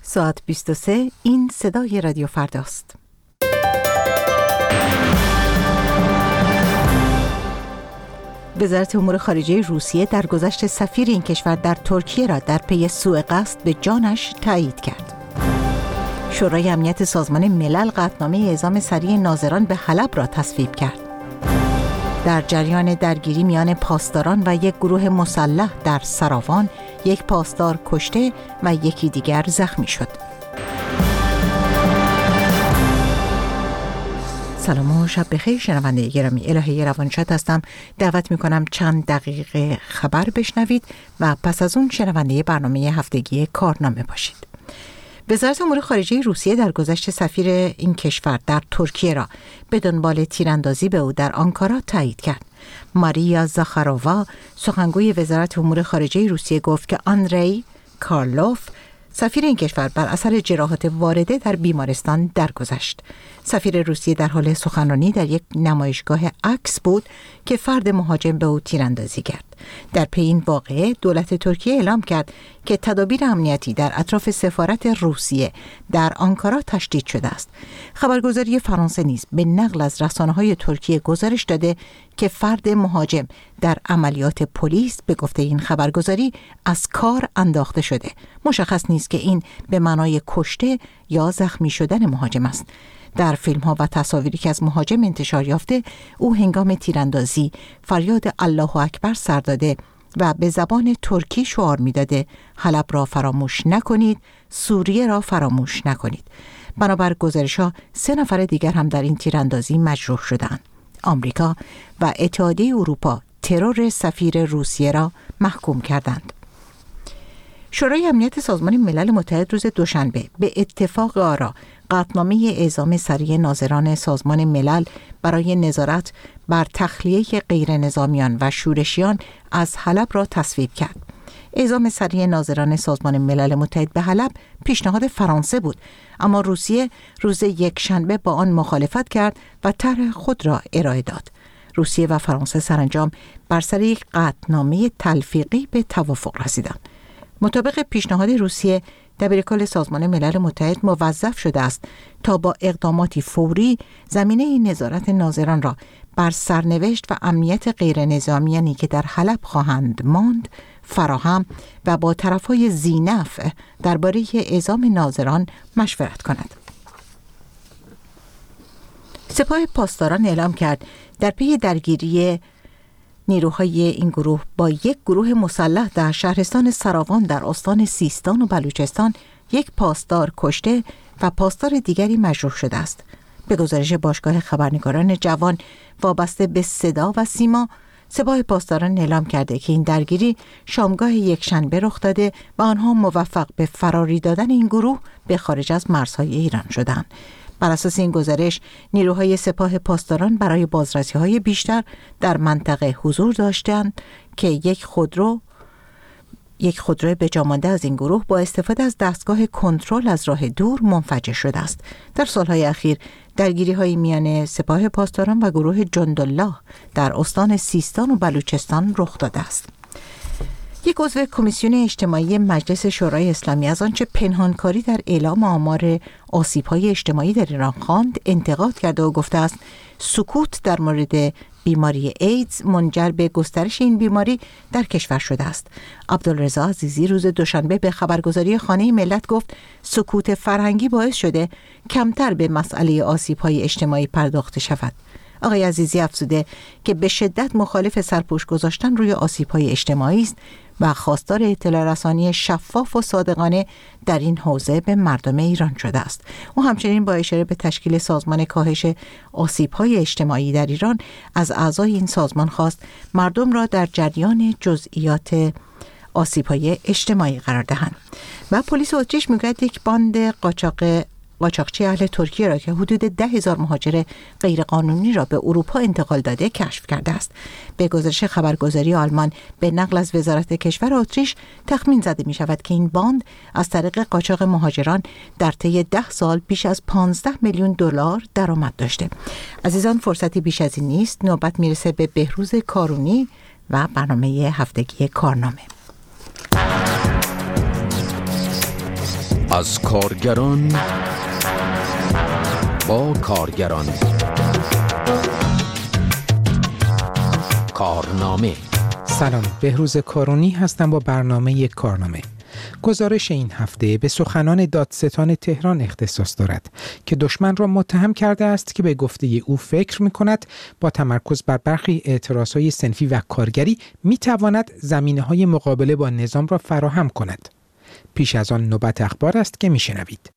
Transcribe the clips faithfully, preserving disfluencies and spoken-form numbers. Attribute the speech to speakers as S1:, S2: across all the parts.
S1: ساعت بیست و سه، این صدای رادیو فرداست. وزارت امور خارجه روسیه درگذشت سفیر این کشور در ترکیه را در پی سوء قصد به جانش تایید کرد. شورای امنیت سازمان ملل قطعنامه اعزام سریع ناظران به حلب را تصویب کرد. در جریان درگیری میان پاسداران و یک گروه مسلح در سراوان، یک پاسدار کشته و یکی دیگر زخمی شد. سلام و شب بخیر شنونده گرامی، الهه روانشاد هستم. دعوت میکنم چند دقیقه خبر بشنوید و پس از اون شنونده برنامه هفتگی کارنامه باشید. وزارت امور خارجه روسیه در گذشت سفیر این کشور در ترکیه را به دنبال تیراندازی به او در آنکارا تایید کرد. ماریا زاخارووا، سخنگوی وزارت امور خارجه روسیه، گفت که آندری کارلوف، سفیر این کشور، بر اثر جراحات وارده در بیمارستان درگذشت. سفیر روسیه در حال سخنرانی در یک نمایشگاه عکس بود که فرد مهاجم به او تیراندازی کرد. در پی این واقعه دولت ترکیه اعلام کرد که تدابیر امنیتی در اطراف سفارت روسیه در آنکارا تشدید شده است. خبرگزاری فرانسه نیز به نقل از رسانه‌های ترکیه گزارش داده که فرد مهاجم در عملیات پلیس به گفته این خبرگزاری از کار انداخته شده. مشخص نیست که این به معنای کشته یا زخمی شدن مهاجم است. در فیلم ها و تصاویری که از مهاجم انتشار یافته، او هنگام تیراندازی فریاد الله اکبر سر داده و به زبان ترکی شعار می‌داده: حلب را فراموش نکنید، سوریه را فراموش نکنید. بنابر گزارش‌ها سه نفر دیگر هم در این تیراندازی مجروح شدند. آمریکا و اتحادیه اروپا ترور سفیر روسیه را محکوم کردند. شورای امنیت سازمان ملل متحد روز دوشنبه به اتفاق آرا قطعنامه اعزام سریع ناظران سازمان ملل برای نظارت بر تخلیه غیر نظامیان و شورشیان از حلب را تصویب کرد. اعزام سریع ناظران سازمان ملل متحد به حلب پیشنهاد فرانسه بود، اما روسیه روز یکشنبه با آن مخالفت کرد و طرح خود را ارائه داد. روسیه و فرانسه سرانجام بر سر یک قطعنامه تلفیقی به توافق رسیدند. مطابق پیشنهاد روسیه، دبیرکل سازمان ملل متحد موظف شده است تا با اقداماتی فوری زمینه نظارت ناظران را بر سرنوشت و امنیت غیر نظامیانی که در حلب خواهند ماند فراهم و با طرفهای ذی‌نفع درباره اعزام ناظران مشورت کند. سپاه پاسداران اعلام کرد در پی درگیری نیروهای این گروه با یک گروه مسلح در شهرستان سراوان در استان سیستان و بلوچستان، یک پاسدار کشته و پاسدار دیگری مجروح شده است. به گزارش باشگاه خبرنگاران جوان وابسته به صدا و سیما، سپاه پاسداران اعلام کرده که این درگیری شامگاه یکشنبه رخ داده و آنها موفق به فراری دادن این گروه به خارج از مرزهای ایران شدند. بر اساس این گزارش، نیروهای سپاه پاسداران برای بازرسی‌های بیشتر در منطقه حضور داشتند که یک خودرو یک خودرو به جا مانده از این گروه با استفاده از دستگاه کنترل از راه دور منفجر شده است. در سالهای اخیر درگیری‌های میان سپاه پاسداران و گروه جندالله در استان سیستان و بلوچستان رخ داده است. یک عضو کمیسیون اجتماعی مجلس شورای اسلامی از آنچه پنهانکاری در اعلام آمار آسیب‌های اجتماعی در ایران خواند انتقاد کرده و گفته است سکوت در مورد بیماری ایدز منجر به گسترش این بیماری در کشور شده است. عبدالرضا عزیزی روز دوشنبه به خبرگزاری خانه ملت گفت سکوت فرهنگی باعث شده کمتر به مسئله آسیب‌های اجتماعی پرداخته شود. آقای عزیزی افزوده که به شدت مخالف سرپوش گذاشتن روی آسیب‌های اجتماعی است و خواستار اطلاع رسانی شفاف و صادقانه در این حوزه به مردم ایران شده است. او همچنین با اشاره به تشکیل سازمان کاهش آسیب‌های اجتماعی در ایران از اعضای این سازمان خواست مردم را در جریان جزئیات آسیب‌های اجتماعی قرار دهند. و پلیس اتریش میگوید یک باند قاچاق قاچاقچی اهل ترکیه را که حدود ده هزار مهاجر غیرقانونی را به اروپا انتقال داده کشف کرده است. به گزارش خبرگزاری آلمان به نقل از وزارت کشور اتریش تخمین زده می شود که این باند از طریق قاچاق مهاجران در طی ده سال بیش از پانزده میلیون دلار درآمد داشته. عزیزان، فرصتی بیش از این نیست. نوبت میرسه به بهروز کارونی و برنامه هفتگی کارنامه.
S2: از کارگران با کارگران. کارنامه.
S3: سلام، بهروز کارونی هستم با برنامه یک کارنامه. گزارش این هفته به سخنان دادستان تهران اختصاص دارد که دشمن را متهم کرده است که به گفته او فکر می‌کند با تمرکز بر برخی اعتراضهای صنفی و کارگری می‌تواند زمینه‌های مقابله با نظام را فراهم کند. پیش از آن نوبت اخبار است که می‌شنوید.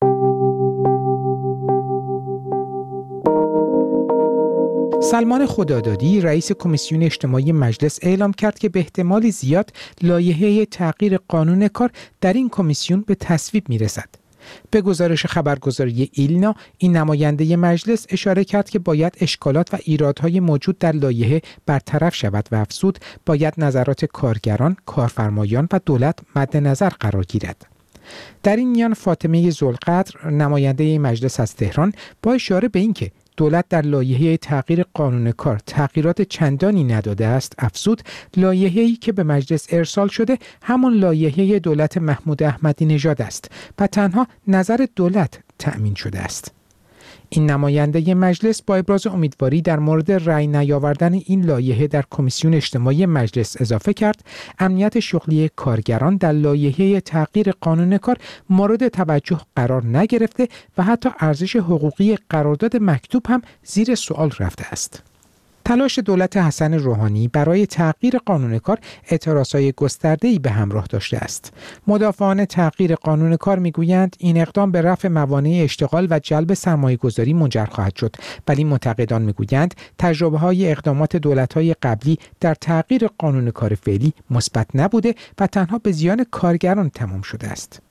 S3: سلمان خدادادی رئیس کمیسیون اجتماعی مجلس اعلام کرد که به احتمال زیاد لایحه تغییر قانون کار در این کمیسیون به تصویب می‌رسد. به گزارش خبرگزاری ایلنا، این نماینده مجلس اشاره کرد که باید اشکالات و ایرادهای موجود در لایحه برطرف شود و افزود باید نظرات کارگران، کارفرمایان و دولت مد نظر قرار گیرد. در این میان فاطمه ذوالقدر نماینده مجلس از تهران با اشاره به اینکه دولت در لایحه تغییر قانون کار تغییرات چندانی نداده است افزود لایحه‌ای که به مجلس ارسال شده همان لایحه دولت محمود احمدی نژاد است و تنها نظر دولت تأمین شده است. این نماینده مجلس با ابراز امیدواری در مورد رأی نیاوردن این لایحه در کمیسیون اجتماعی مجلس اضافه کرد امنیت شغلی کارگران در لایحه تغییر قانون کار مورد توجه قرار نگرفته و حتی ارزش حقوقی قرارداد مکتوب هم زیر سوال رفته است. تلاش دولت حسن روحانی برای تغییر قانون کار اعتراضهای گسترده‌ای به همراه داشته است. مدافعان تغییر قانون کار میگویند این اقدام به رفع موانع اشتغال و جلب سرمایه‌گذاری منجر خواهد شد، ولی منتقدان میگویند تجربه‌های اقدامات دولت‌های قبلی در تغییر قانون کار فعلی مثبت نبوده و تنها به زیان کارگران تمام شده است.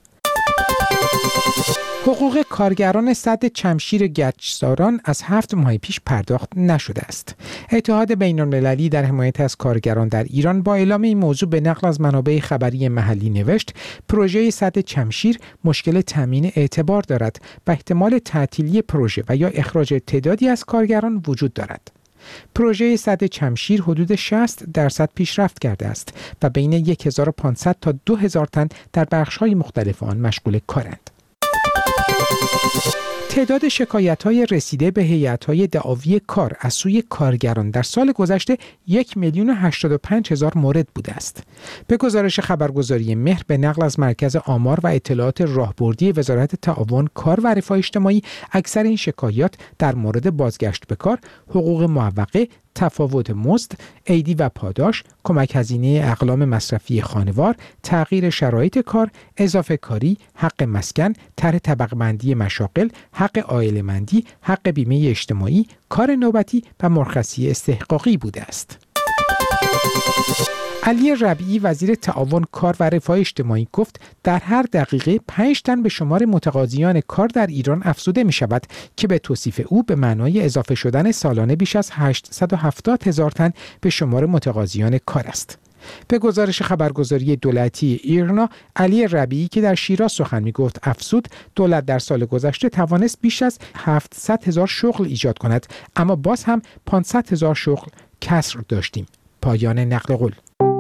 S3: حقوق کارگران سد چمشیر گچساران از هفت ماه پیش پرداخت نشده است. اتحاد بین‌المللی در حمایت از کارگران در ایران با اعلام این موضوع به نقل از منابع خبری محلی نوشت پروژه سد چمشیر مشکل تامین اعتبار دارد و احتمال تعطیلی پروژه و یا اخراج تعدادی از کارگران وجود دارد. پروژه سد چمشیر حدود شصت درصد پیشرفت کرده است و بین هزار و پانصد تا دو هزار تن در بخش‌های مختلف آن مشغول کارند. تعداد شکایت‌های رسیده به هیئت‌های دعاوی کار از سوی کارگران در سال گذشته یک میلیون و هشتاد و پنج هزار مورد بوده است. به گزارش خبرگزاری مهر به نقل از مرکز آمار و اطلاعات راهبردی وزارت تعاون کار و رفاه اجتماعی، اکثر این شکایات در مورد بازگشت به کار، حقوق معوقه، تفاوت مزد، عیدی و پاداش، کمک هزینه اقلام مصرفی خانوار، تغییر شرایط کار، اضافه کاری، حق مسکن، طرح طبقه‌بندی مشاغل، حق عائله‌مندی، حق بیمه اجتماعی، کار نوبتی و مرخصی استحقاقی بوده است. علی ربیعی وزیر تعاون کار و رفاه اجتماعی گفت در هر دقیقه پنج تن به شمار متقاضیان کار در ایران افزوده می شود که به توصیف او به معنای اضافه شدن سالانه بیش از هشتصد و هفتاد هزار تن به شمار متقاضیان کار است. به گزارش خبرگزاری دولتی ایرنا، علی ربیعی که در شیراز سخن می گفت افزود دولت در سال گذشته توانست بیش از هفتصد هزار شغل ایجاد کند، اما باز هم پانصد هزار شغل کسر داشتیم. پایان نقل قول.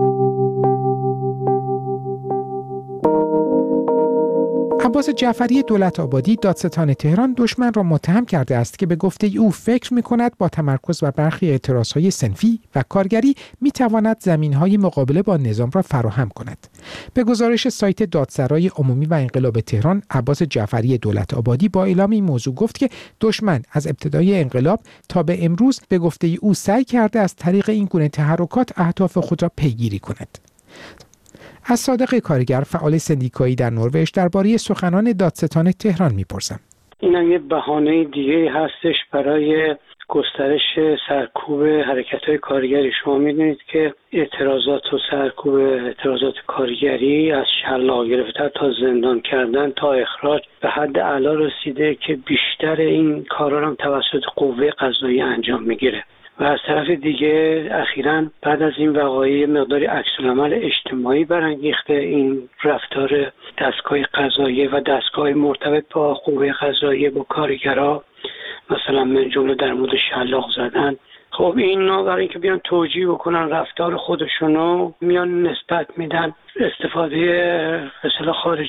S3: عباس جعفری دولت آبادی دادستان تهران دشمن را متهم کرده است که به گفته او فکر می‌کند با تمرکز بر برخی اعتراضهای صنفی و کارگری می‌تواند زمینهای مقابله با نظام را فراهم کند. به گزارش سایت دادسرای عمومی و انقلاب تهران، عباس جعفری دولت آبادی با اعلام این موضوع گفت که دشمن از ابتدای انقلاب تا به امروز به گفته او سعی کرده از طریق این گونه تحرکات اهداف خود را پیگیری کند. از صادق کارگر فعال سندیکایی در نروژ درباره سخنان دادستان تهران میپرسم.
S4: اینم یه بهانه دیگه هستش برای گسترش سرکوب حرکت‌های کارگری. شما می‌دونید که اعتراضات و سرکوب اعتراضات کارگری از شلاق گرفتن تا زندان کردن تا اخراج به حد اعلا رسیده که بیشتر این کارا هم توسط قوه قضاییه انجام می‌گیره. و از طرف دیگه اخیراً بعد از این وقایع مقداری عکس‌العمل اجتماعی برانگیخته این رفتار دستگاه قضاییه و دستگاه مرتبط با قوه قضاییه با کارگرها، مثلا من جمله در مورد شلاق زدن. خب اینا برای اینکه بیان توجیه بکنن رفتار خودشونو میان نسبت میدن استفاده اصطلاح خارجی‌ها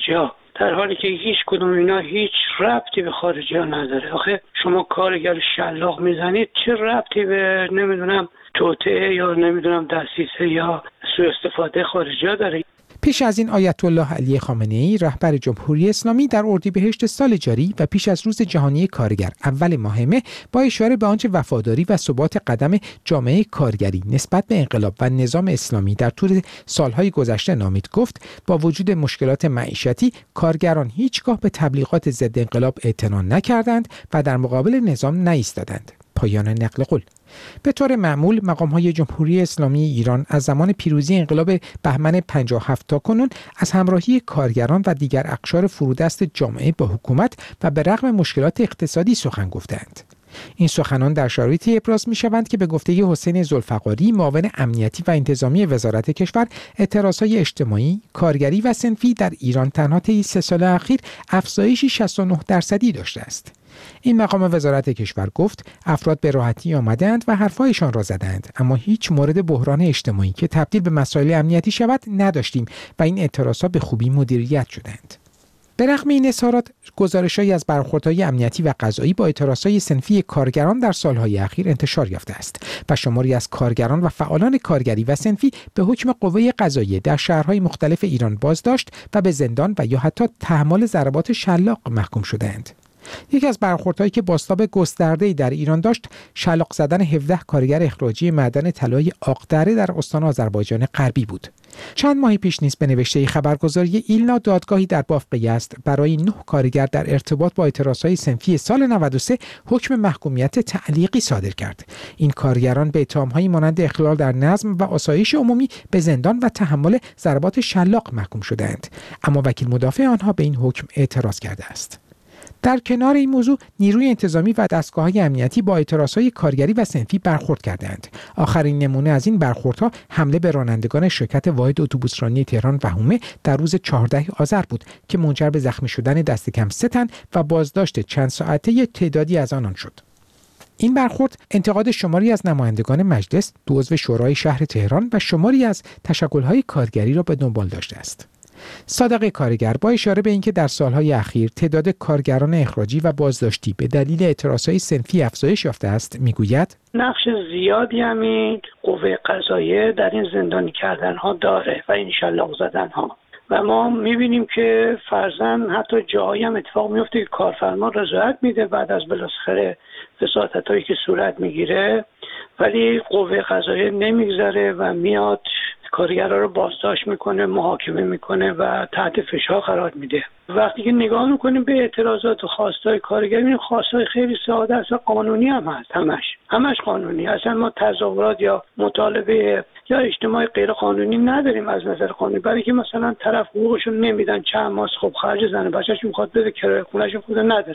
S4: در حالی که هیچ کدوم اینا هیچ ربطی به خارجی ها نداره. آخه شما کارگر شلاق میزنید، چه ربطی به نمیدونم توطئه یا نمیدونم دسیسه یا سوء استفاده خارجی ها داره؟
S3: پیش از این آیت الله علی خامنه‌ای رهبر جمهوری اسلامی در اردیبهشت سال جاری و پیش از روز جهانی کارگر اول ماه مه با اشاره به آنچه وفاداری و ثبات قدم جامعه کارگری نسبت به انقلاب و نظام اسلامی در طول سالهای گذشته نامید گفت با وجود مشکلات معیشتی کارگران هیچگاه به تبلیغات ضد انقلاب اعتنا نکردند و در مقابل نظام نایستادند. پایان نقل قول. به طور معمول مقام‌های جمهوری اسلامی ایران از زمان پیروزی انقلاب بهمن پنجاه و هفت تا کنون از همراهی کارگران و دیگر اقشار فرودست جامعه با حکومت و به رغم مشکلات اقتصادی سخن گفتند. این سخنان در شرایطی ابراز می‌شوند که به گفته حسین ذوالفقاری معاون امنیتی و انتظامی وزارت کشور، اعتراضهای اجتماعی، کارگری و صنفی در ایران تنها طی سه سال اخیر افزایشی شصت و نه درصدی داشته است. این مقام وزارت کشور گفت افراد به راحتی آمدند و حرفایشان را زدند، اما هیچ مورد بحران اجتماعی که تبدیل به مسائل امنیتی شود نداشتیم و این اعتراضات به خوبی مدیریت شدند. به رغم این اظهارات، گزارش‌هایی از برخوردهای امنیتی و قضایی با اعتراضهای صنفی کارگران در سالهای اخیر انتشار یافته است و شماری از کارگران و فعالان کارگری و صنفی به حکم قوه قضاییه در شهرهای مختلف ایران بازداشت و به زندان و یا حتی تحمل ضربات شلاق محکوم شدند. یکی از برخوردهایی که بازتاب گسترده‌ای در ایران داشت، شلاق زدن هفده کارگر اخراجی معدن طلای آقدره در استان آذربایجان غربی بود. چند ماه پیش نیز به نوشته خبرگزاری ایلنا دادگاهی در بافق یزد برای نه کارگر در ارتباط با اعتراضهای صنفی سال نود و سه حکم محکومیت تعلیقی صادر کرد. این کارگران به اتهام‌هایی مانند اخلال در نظم و آسایش عمومی به زندان و تحمل ضربات شلاق محکوم شدند، اما وکیل مدافع آنها به این حکم اعتراض کرده است. در کنار این موضوع، نیروی انتظامی و دستگاه‌های امنیتی با اعتراضهای کارگری و صنفی برخورد کردند. آخرین نمونه از این برخوردها حمله به رانندگان شرکت واحد اتوبوسرانی تهران وهومه در روز چهاردهم آذر بود که منجر به زخمی شدن دست کم سه تن و بازداشت چند ساعته تعدادی از آنان شد. این برخورد انتقاد شماری از نمایندگان مجلس، دو عضو شورای شهر تهران و شماری از تشکل‌های کارگری را به دنبال داشته است. صادق کارگر با اشاره به اینکه در سالهای اخیر تعداد کارگران اخراجی و بازداشتی به دلیل اعتراضهای صنفی افزایش یافته است، میگوید
S4: نقش زیادی همین قوه قضاییه در این زندانی کردن ها داره و این شلاق زدن ها، و ما میبینیم که فرضاً حتی جاهایی هم اتفاق میفته که کارفرما رضایت میده بعد از بالاخره فسادت هایی که صورت میگیره، ولی قوه قضاییه نمیگذره و میاد کارگرها رو بازداشت میکنه، محاکمه میکنه و تحت فشار قرار میده. وقتی که نگاه میکنیم به اعتراضات و خواستای کارگری، این خواستای خیلی ساده است و قانونی هم هست، همش همش قانونی. اصلا ما تظاهرات یا مطالبه یا اجتماع غیر قانونی نداریم از نظر قانونی، برای که مثلا طرف حقوقشو نمیدن، چند ماه خب خرج زن بچه‌ش میخواد بده کرایه خونه‌شو خود نداره.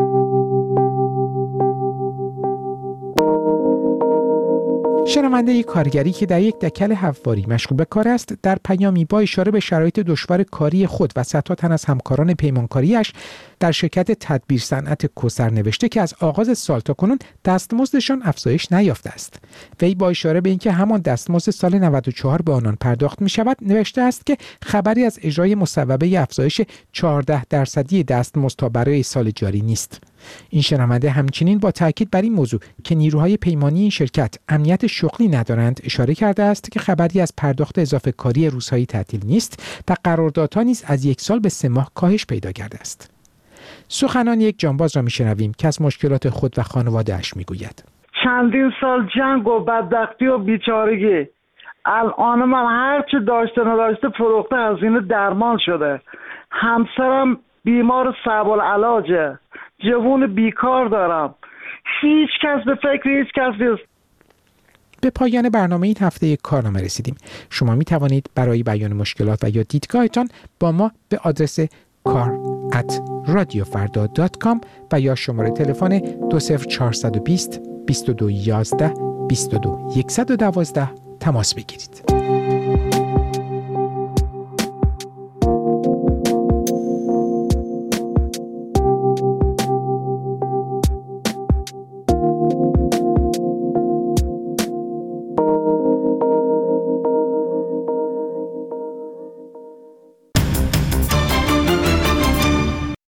S3: شنونده کارگری که در یک دکل حفاری مشغول به کار است، در پیامی با اشاره به شرایط دشوار کاری خود و صدها تن از همکاران پیمانکاریش در شرکت تدبیر صنعت کوثر نوشته که از آغاز سال تا کنون دستمزدشان افزایش نیافته است. وی با اشاره به اینکه همان دستمزد سال نود و چهار به آنان پرداخت می شود نوشته است که خبری از اجرای مصوبه افزایش چهارده درصدی دستمزد تا برای سال جاری نیست. این شنونده همچنین با تاکید بر این موضوع که نیروهای پیمانی این شرکت امنیت شغلی ندارند اشاره کرده است که خبری از پرداخت اضافه کاری روزهای تعطیل نیست و قراردادها نیز از یک سال به سه ماه کاهش پیدا کرده است. سخنان یک جانباز را میشنویم که از مشکلات خود و خانواده‌اش میگوید.
S5: چندین سال جنگ و بدبختی و بیچارگی، الان من هر چه داشته نداشته فروخته، هزینه درمان شده، همسرم بیمار صعب العلاجه، جوون بیکار دارم، هیچ کس به فکر هیچ کس نیست.
S3: به پایان برنامه این هفته کارنامه رسیدیم. شما می توانید برای بیان مشکلات و یا دیدگاهتان با ما به آدرس کار ات رادیو فردا دات کام و یا شماره تلفن دو صفر چهار دو صفر بیست بیست و دو یازده بیست و دو صفر یک یک دو تماس بگیرید.